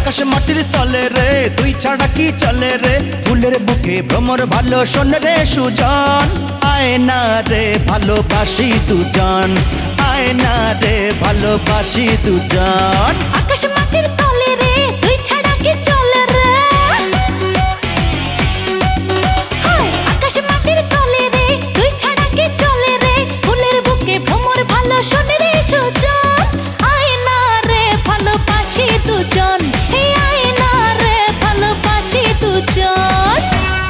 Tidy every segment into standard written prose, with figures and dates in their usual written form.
আকাশ মাটির তলে রে তুই ছাড়া কি চলে রে ফুলের বুকে ভ্রমর ভালো শোন রে সুজন আয় না রে ভালোবাসি দুজন আয় না রে ভালোবাসি দুজন আকাশ মাটির তলে রে তুই ছাড়া কি চলে রে আকাশ মাটির তলে রে তুই ছাড়া কি চলে রে ফুলের বুকে ভ্রমর ভালো শোন রে সুজন আয় না রে ভালোবাসি দুজন আয় না রে ভালোবাসি দুজন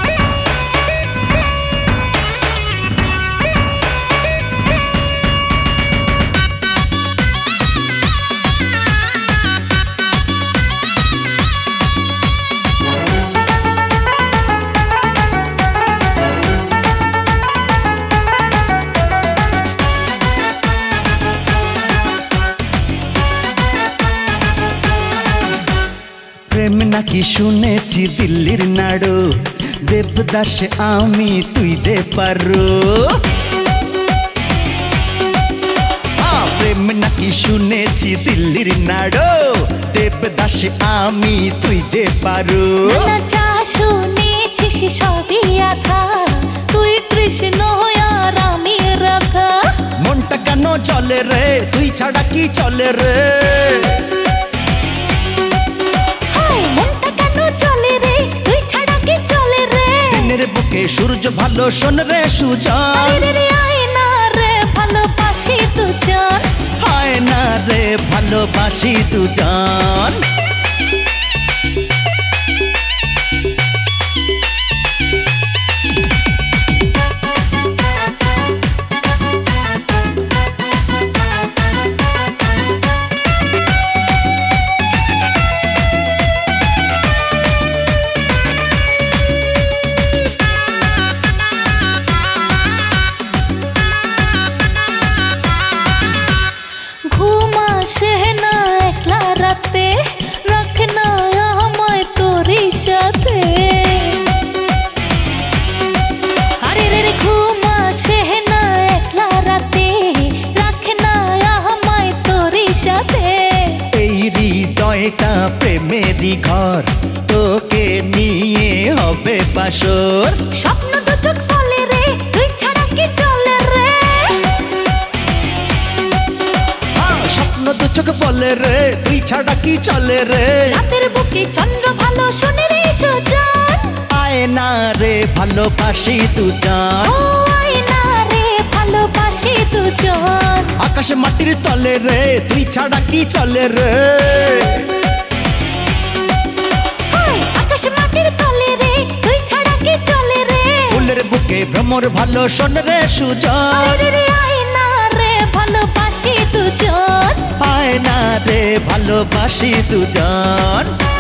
প্রেম নাকি শুনেছি দিল্লির নাড়ু দেবদাস আমি তুই যে পারো প্রেম নাকি শুনেছি দিল্লির নাড়ু দেবদাস আমি তুই যে পারো না যা শুনেছিস সবই আধা তুই কৃষ্ণ আর আমি রাধা মনটা কেন চলে রে তুই ছাড়া কি চলে রে মনটা কেন চলে রে তুই ছাড়া কি চলে রে দিনের বুকে সূর্য ভালো শোন রে সুজন আয় না রে ভালোবাসি দুজন হায় না রে ভালোবাসি দুজন রাতে রাখ না আমায় তোরই সাথে আরে রে ঘুম আসে না একলা রাতে রাখ না আমায় তোরই সাথে এই হৃদয়টা প্রেমেরই ঘর তোকে নিয়ে হবে বাসর স্বপ্ন দু চোখ বলে রে তুই ছাড়া কি চলে রে স্বপ্ন দু চোখ বলে রে তুই ছাড়া কি চলে রে রাতের বুকে চন্দ্র ভালো শোনে রে সুজন আয় না রে ভালোবাসি দুজন আয় না রে ভালোবাসি দুজন আকাশ মাটির তলে রে তুই ছাড়া কি চলে রে আকাশ মাটির তলে রে তুই ছাড়া কি চলে রে ফুলের বুকে ভ্রমর ভালো শোন রে সুজন আয় না রে ভালোবাসি দুজন আয় না রে ভালোবাসি দুজন।